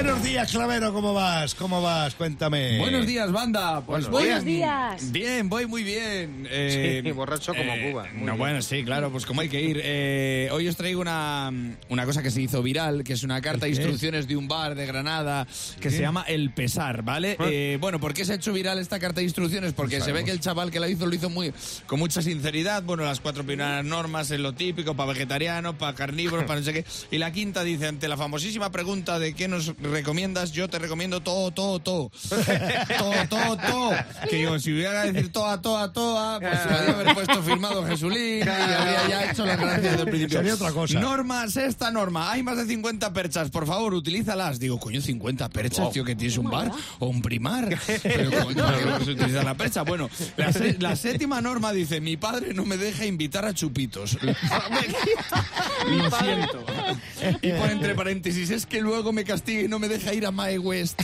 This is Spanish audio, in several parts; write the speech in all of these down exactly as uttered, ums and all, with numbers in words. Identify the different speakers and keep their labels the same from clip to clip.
Speaker 1: Buenos días, Clavero, ¿cómo vas? ¿Cómo vas? Cuéntame.
Speaker 2: Buenos días, banda. Pues
Speaker 3: Buenos
Speaker 2: voy,
Speaker 3: días.
Speaker 2: Bien, voy muy bien. Eh,
Speaker 4: Sí, borracho como
Speaker 2: eh,
Speaker 4: Cuba. Muy
Speaker 2: No,
Speaker 4: bien.
Speaker 2: bueno, sí, claro, pues como hay que ir. Eh, hoy os traigo una, una cosa que se hizo viral, que es una carta de instrucciones de un bar de Granada que se llama El Pesar, ¿vale? Eh, bueno, ¿por qué se ha hecho viral esta carta de instrucciones? Porque se ve que el chaval que la hizo lo hizo muy con mucha sinceridad. Bueno, las cuatro primeras normas es lo típico, para vegetarianos, para carnívoros, para no sé qué. Y la quinta dice, ante la famosísima pregunta de qué nos recomiendas, yo te recomiendo todo, todo, todo. todo, todo, todo. Que digo, si hubiera que decir toda, toda, toda, pues se podría haber puesto firmado Jesulín y habría ya hecho las gracias del principio.
Speaker 1: Sería otra cosa.
Speaker 2: Norma, sexta norma. Hay más de cincuenta perchas, por favor, utilízalas. Digo, coño, cincuenta perchas, tío, que tienes un bar o un primar. Pero, coño, ¿para qué se utiliza la percha? Bueno, la, se- la séptima norma dice, mi padre no me deja invitar a chupitos. Lo siento. Y por entre paréntesis, es que luego me castiga y no me deja ir a My West.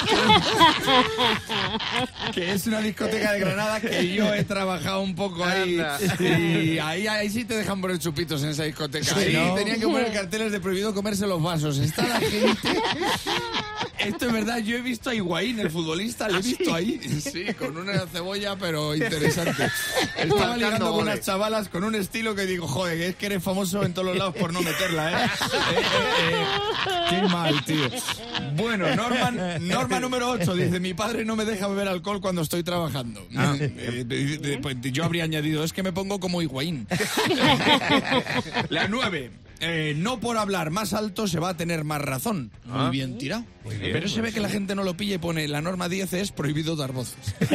Speaker 2: Que es una discoteca de Granada que yo he trabajado un poco ahí.
Speaker 4: Anda.
Speaker 2: Y ahí, ahí sí te dejan poner chupitos en esa discoteca. Ahí
Speaker 1: ¿no?
Speaker 2: tenían que poner carteles de prohibido comerse los vasos. Está la gente... Esto es verdad, yo he visto a Higuaín, el futbolista, lo he visto ahí. Sí, con una cebolla, pero interesante. Estaba
Speaker 4: Marcando
Speaker 2: ligando con
Speaker 4: goles.
Speaker 2: unas chavalas con un estilo que digo, joder, que es que eres famoso en todos los lados por no meterla, ¿eh? Eh, eh, eh, Qué mal, tío. Bueno, norma, norma número ocho, dice, mi padre no me deja beber alcohol cuando estoy trabajando. Eh, de- de- pues yo habría añadido, es que me pongo como Higuaín. La nueve. Eh, no por hablar más alto se va a tener más razón. Muy bien tirado. Pero se ve que la gente no lo pilla y pone, la norma diez es prohibido dar voces.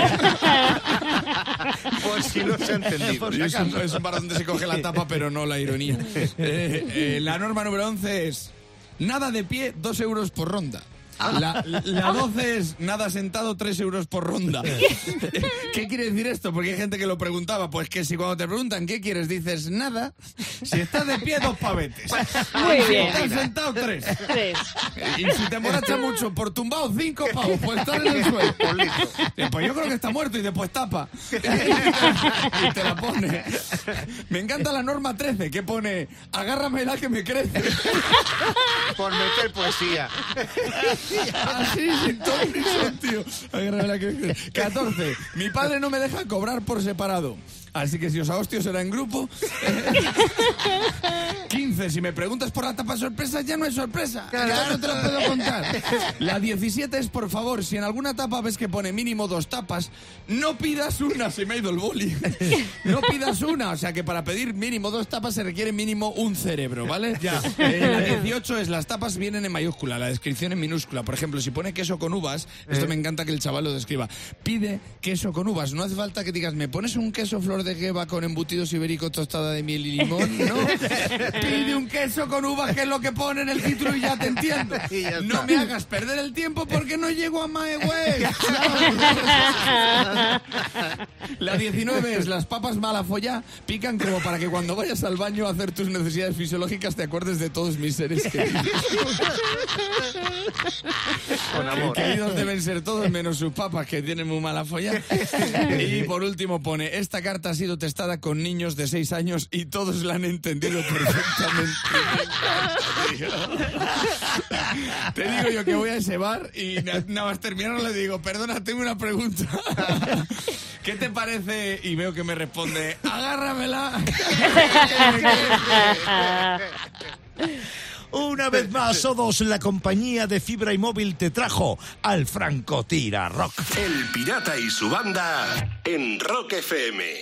Speaker 4: Pues si no se ha entendido.
Speaker 2: Es un, es un bar donde se coge la tapa, pero no la ironía. Eh, eh, la norma número once es, nada de pie, dos euros por ronda. La, la doce es nada sentado, tres euros por ronda. ¿Qué quiere decir esto? Porque hay gente que lo preguntaba. Pues que si cuando te preguntan qué quieres, dices nada. Si estás de pie, dos pavetes.
Speaker 3: Muy
Speaker 2: Si
Speaker 3: bien.
Speaker 2: estás sentado, tres.
Speaker 3: Tres.
Speaker 2: Y si te emborrachas mucho por tumbado, cinco pavos, pues estar en el suelo. Y pues yo creo que está muerto y después tapa. Y te la pone. Me encanta la norma trece que pone, agárramela que me crece.
Speaker 4: Por meter poesía.
Speaker 2: Así, sin ton ni son, tío. Agárramela que me crece. catorce. Mi padre no me deja cobrar por separado. Así que si os ahostio será en grupo. quince. Si me preguntas por la tapa sorpresa, ya no es sorpresa. Ya no te lo puedo contar. La diecisiete es, por favor, si en alguna tapa ves que pone mínimo dos tapas, no pidas una. Se me ha ido el boli. No pidas una. O sea que para pedir mínimo dos tapas se requiere mínimo un cerebro, ¿vale? Ya. Eh, la dieciocho es, las tapas vienen en mayúscula, la descripción en minúscula. Por ejemplo, si pone queso con uvas, esto me encanta que el chaval lo describa. Pide queso con uvas. No hace falta que digas, ¿me pones un queso flor de Geva con embutidos ibéricos, tostada de miel y limón? No. Pide un queso con uvas, que es lo que pone en el título, y ya te entiendo.
Speaker 4: Y ya
Speaker 2: No
Speaker 4: está.
Speaker 2: me hagas perder el tiempo porque no llego a My West. La diecinueve es, las papas malafollá pican como para que cuando vayas al baño a hacer tus necesidades fisiológicas te acuerdes de todos mis seres queridos.
Speaker 4: Con amor.
Speaker 2: Queridos deben ser todos menos sus papas, que tienen muy mala folla. Y por último pone, esta carta ha sido testada con niños de seis años y todos la han entendido perfectamente. Te digo yo que voy a ese bar y na- nada más terminar le digo, perdona, tengo una pregunta. ¿Qué te parece? Y veo que me responde, agárramela.
Speaker 1: Una vez más, O dos, la compañía de fibra y móvil, te trajo al Francotira Rock.
Speaker 5: El Pirata y su banda en Rock F M.